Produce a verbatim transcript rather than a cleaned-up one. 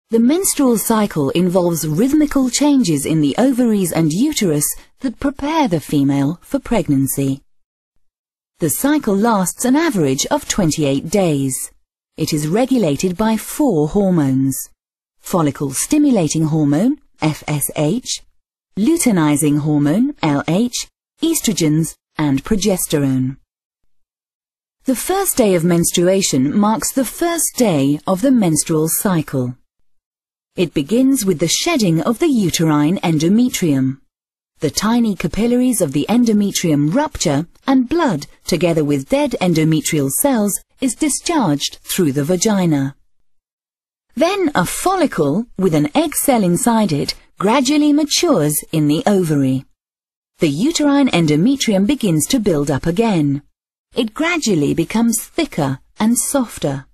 The menstrual cycle involves rhythmical changes in the ovaries and uterus that prepare the female for pregnancy. The cycle lasts an average of twenty-eight days. It is regulated by four hormones: follicle-stimulating hormone, F S H, luteinizing hormone, L H, estrogens, and progesterone. The first day of menstruation marks the first day of the menstrual cycle. It begins with the shedding of the uterine endometrium. The tiny capillaries of the endometrium rupture and blood, together with dead endometrial cells, is discharged through the vagina. Then a follicle with an egg cell inside it gradually matures in the ovary. The uterine endometrium begins to build up again. It gradually becomes thicker and softer.